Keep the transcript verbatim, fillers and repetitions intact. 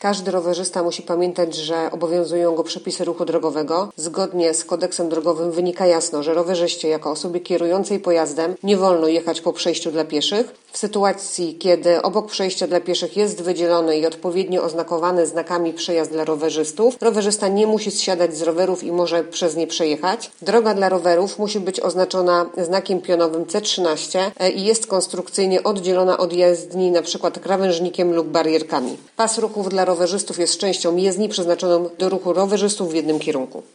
Każdy rowerzysta musi pamiętać, że obowiązują go przepisy ruchu drogowego. Zgodnie z kodeksem drogowym wynika jasno, że rowerzyście jako osobie kierującej pojazdem nie wolno jechać po przejściu dla pieszych. W sytuacji, kiedy obok przejścia dla pieszych jest wydzielony i odpowiednio oznakowany znakami przejazd dla rowerzystów, rowerzysta nie musi zsiadać z rowerów i może przez nie przejechać. Droga dla rowerów musi być oznaczona znakiem pionowym C trzynaście i jest konstrukcyjnie oddzielona od jezdni, np. krawężnikiem lub barierkami. Pas ruchów dla rowerzystów jest częścią jezdni przeznaczoną do ruchu rowerzystów w jednym kierunku.